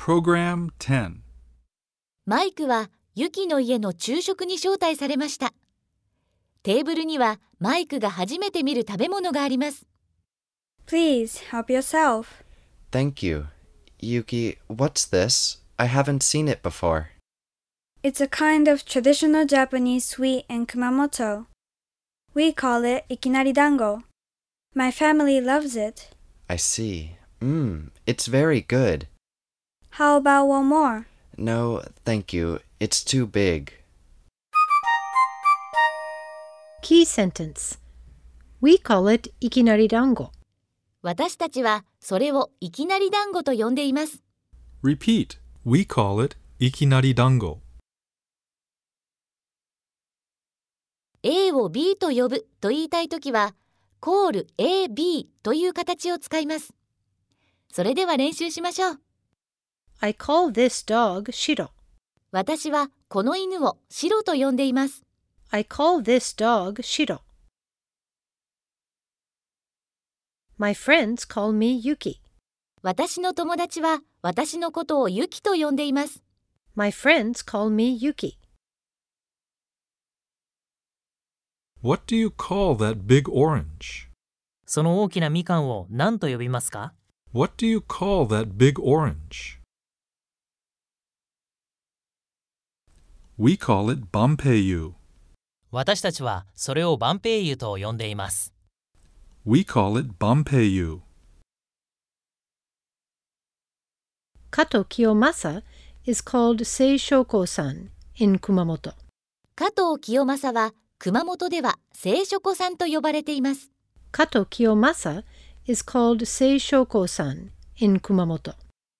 Program 10. マイクはユキの家の昼食に招待されました。テーブルにはマイクが初めて見る食べ物があります。 Please help yourself. Thank you. Yuki, what's this? I haven't seen it before. It's a kind of traditional Japanese sweet in Kumamoto. We call it ikinari dango. My family loves it. I see. It's very good. How about one more? No, thank you. It's too big. Key sentence. We call it ikinari dango. 私たちはそれをいきなり団子と呼んでいます。 Repeat. We call it ikinari dango. A を B と呼ぶと言いたいときは、コール A、B という形を使います。それでは練習しましょう。 I call this dog Shiro. 私はこの犬をシロと呼んでいます。 I call this dog Shiro. My friends call me Yuki. 私の友達は私のことをユキと呼んでいます。 My friends call me Yuki. What do you call that big orange? その大きなみかんを何と呼びますか？ What do you call that big orange? We call it Banpeiyu. 私たちはそれをバンペイユと呼んでいます。 We call it Banpeiyu. Kato Kiyomasa is called Seishoko-san in Kumamoto. 加藤清正は熊本では聖書子さんと呼ばれています。 Kato Kiyomasa is called Seishoko-san in Kumamoto.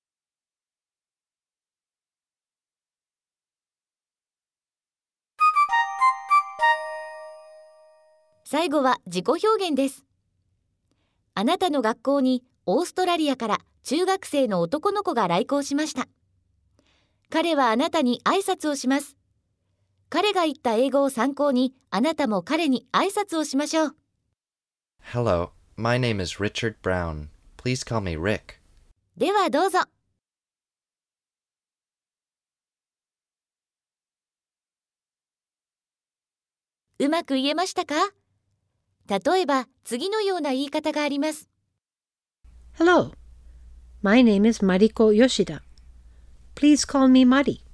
最後は自己表現です。あなたの学校にオーストラリアから中学生の男の子が来校しました。彼はあなたに挨拶をします。彼が言った英語を参考にあなたも彼に挨拶をしましょう。 Hello, my name is Richard Brown. Please call me Rick. ではどうぞ。うまく言えましたか？例えば次のような言い方があります。 Hello, my name is Mariko Yoshida. Please call me Mari.